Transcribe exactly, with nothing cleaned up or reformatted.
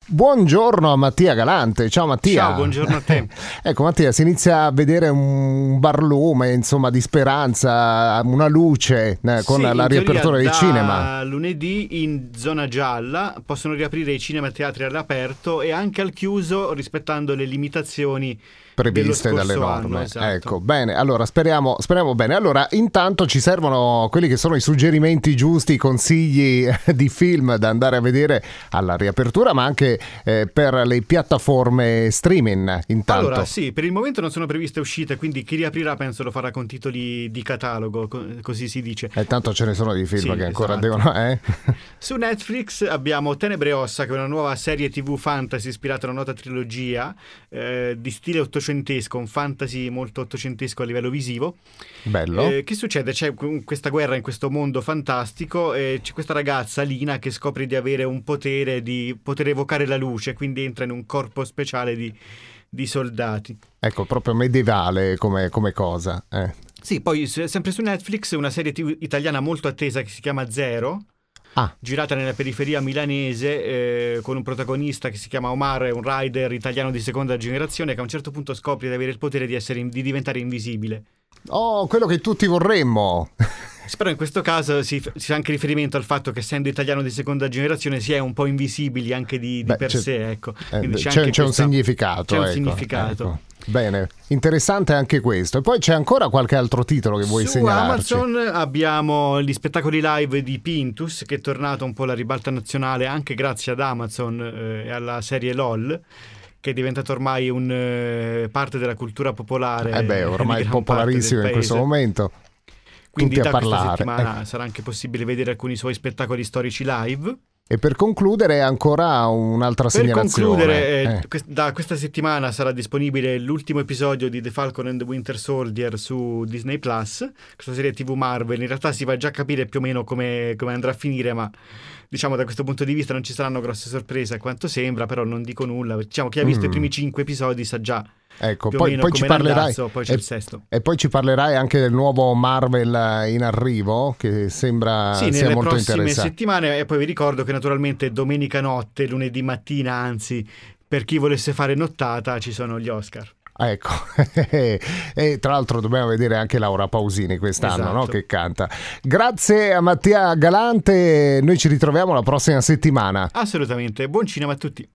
Buongiorno a Mattia Galante. Ciao Mattia. Ciao, buongiorno a te. Ecco Mattia, si inizia a vedere un barlume, insomma, di speranza, una luce eh, con sì, la riapertura dei da cinema. Lunedì in zona gialla possono riaprire i cinema e teatri all'aperto e anche al chiuso, rispettando le limitazioni previste dalle norme. Anno, esatto. Ecco, bene, allora speriamo, speriamo bene. Allora, intanto ci servono quelli che sono i suggerimenti giusti, i consigli di film da andare a vedere alla riapertura, ma anche eh, per le piattaforme streaming. Intanto. Allora, sì, per il momento non sono previste uscite, quindi chi riaprirà penso lo farà con titoli di catalogo, co- così si dice. E tanto ce ne sono di film sì, che ancora esatto. devono... Eh? Su Netflix abbiamo Tenebre e Ossa, che è una nuova serie tivù fantasy ispirata a una nota trilogia eh, di stile ottocentesco, un fantasy molto ottocentesco a livello visivo. Bello. Eh, che succede? C'è questa guerra in questo mondo fantastico e c'è questa ragazza, Lina, che scopre di avere un potere, di poter evocare la luce, quindi entra in un corpo speciale di, di soldati. Ecco, proprio medievale come, come cosa. Eh. Sì, poi sempre su Netflix una serie tivù italiana molto attesa che si chiama Zero. Ah. Girata nella periferia milanese eh, con un protagonista che si chiama Omar, un rider italiano di seconda generazione che a un certo punto scopre di avere il potere di, essere, di diventare invisibile. Oh, quello che tutti vorremmo. Però in questo caso si, si fa anche riferimento al fatto che essendo italiano di seconda generazione si è un po' invisibili anche di, di Beh, per c'è, sé, ecco. Eh, c'è, c'è, anche c'è questa, un significato. C'è un ecco, significato. Ecco. Bene, interessante anche questo. E poi c'è ancora qualche altro titolo che vuoi Su segnalarci? Su Amazon abbiamo gli spettacoli live di Pintus, che è tornato un po' alla ribalta nazionale anche grazie ad Amazon eh, e alla serie LOL, che è diventato ormai un, eh, parte della cultura popolare. Eh beh, ormai è popolarissimo in questo momento. Quindi Tutti da a parlare. questa settimana eh. sarà anche possibile vedere alcuni suoi spettacoli storici live. E per concludere ancora un'altra per segnalazione. concludere, eh, eh. quest- da questa settimana sarà disponibile l'ultimo episodio di The Falcon and the Winter Soldier su Disney Plus, questa serie tivù Marvel. In realtà si va già a capire più o meno come, come andrà a finire, ma diciamo da questo punto di vista non ci saranno grosse sorprese a quanto sembra, però non dico nulla. Diciamo chi ha visto mm. i primi cinque episodi sa già. Ecco, poi, poi ci parlerai poi c'è e, il sesto. E poi ci parlerai anche del nuovo Marvel in arrivo, che sembra sì, sia molto interessante. Sì, nelle prossime settimane. E poi vi ricordo che naturalmente domenica notte, lunedì mattina, anzi, per chi volesse fare nottata, ci sono gli Oscar. Ecco, e tra l'altro dobbiamo vedere anche Laura Pausini quest'anno, esatto. no? Che canta. Grazie a Mattia Galante, noi ci ritroviamo la prossima settimana. Assolutamente, buon cinema a tutti.